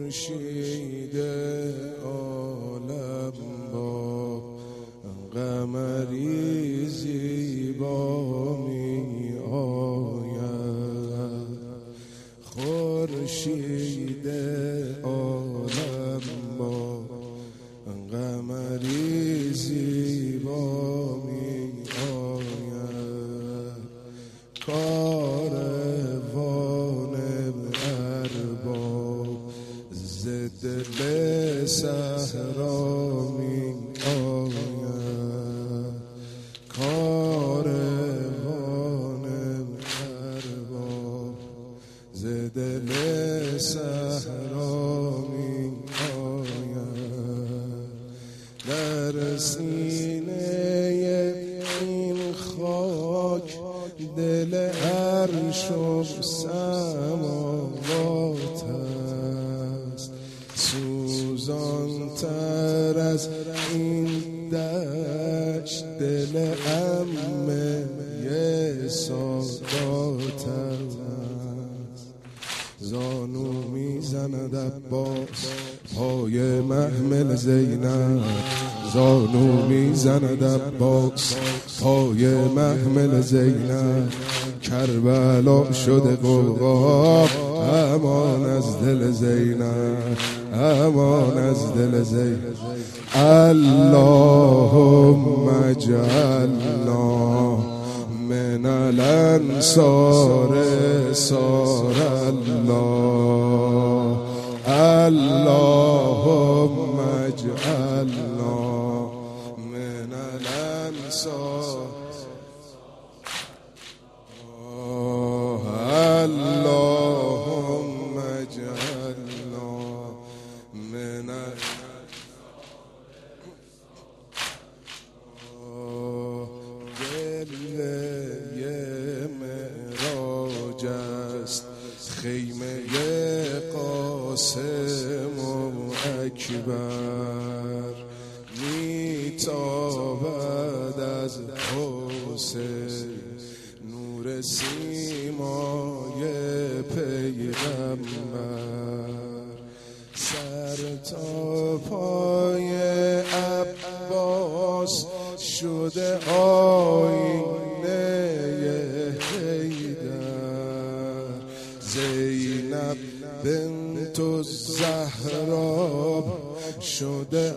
خورشید عالم با قمری زیبا می آید، خورشید عالم با قمری زیبا می آید، کاروان ارباب ضد به صحرا می آید، کاروان ارباب ضد به صحرا می آید، در سینه این خاک دل عرش و سماوات است، سوزان تر از این دشت دل عمه سادات است، زانو میزند عباس پای محمل زینب، زانو میزند عباس پای محمل زینب، کربلا شده قوقا امان از دل زینب، امان از دل زینب. اللهم اجعلنا من الانصار صار الله، اللهم اجعلنا من الانصار، اللهم اجعلنا من خیمه قاسم و اکبر میتابد از حسین نور سیمای پیغمبر، سر تا پای عباس شده آینه حیدر، زینب بنت الزهرا شده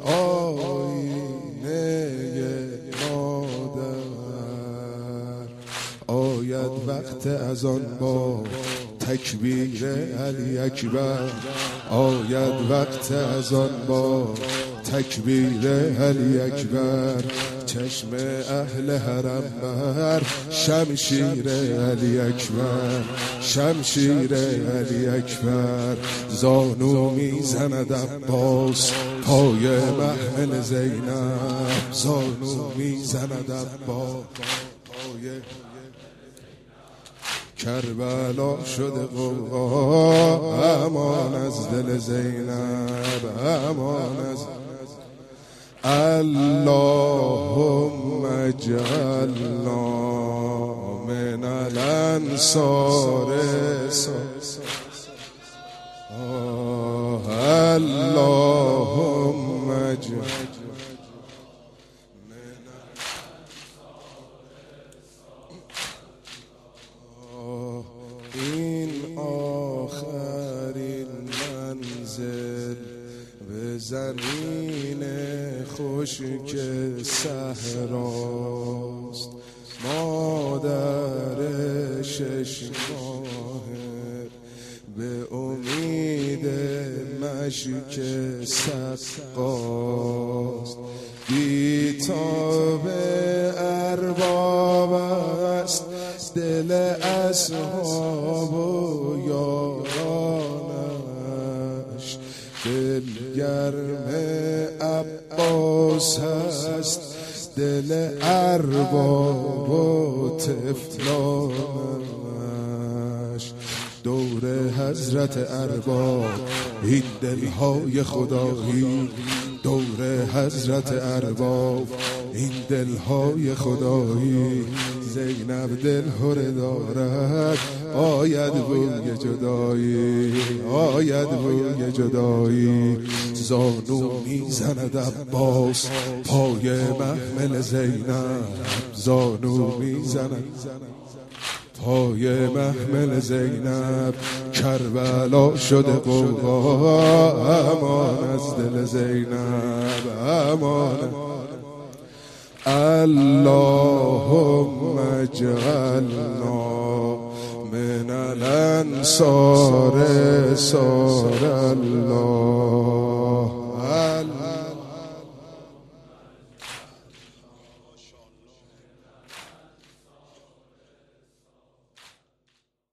آینه مادر، آید وقت اذان با تکبیر علی اکبر، آید وقت اذان با تکبیر علی اکبر، چشم اهل حرم بر شمشیر علی اکبر، شمشیر علی اکبر، زانو میزند عباس پای محمل زینب، زانو میزند عباس پای کربلا شده قوقا امان از دل زینب، امان از اللهم اجعلنا من الانصار، اللهم اجعلنا این آخرین منزل به زمین خشک صحراست، مادر 6 ماهه به امید مشک سقاست، بی‌تاب ارباب است دل اصحاب و یارانش، دل گرم عباس هست دل ارباب و طفلانش، دور حضرت ارباب این دلهای خدایی، دور حضرت ارباب این دلهای خدایی، زینب دل هره دارد، آید بوی جدایی، آید بوی جدایی. زانو میزند عباس پای محمل زینب، زانو میزند پای محمل زینب. کربلا شده غوغا، امان از دل زینب، امان. اللهم اجعلنا من الانصار، سار الله.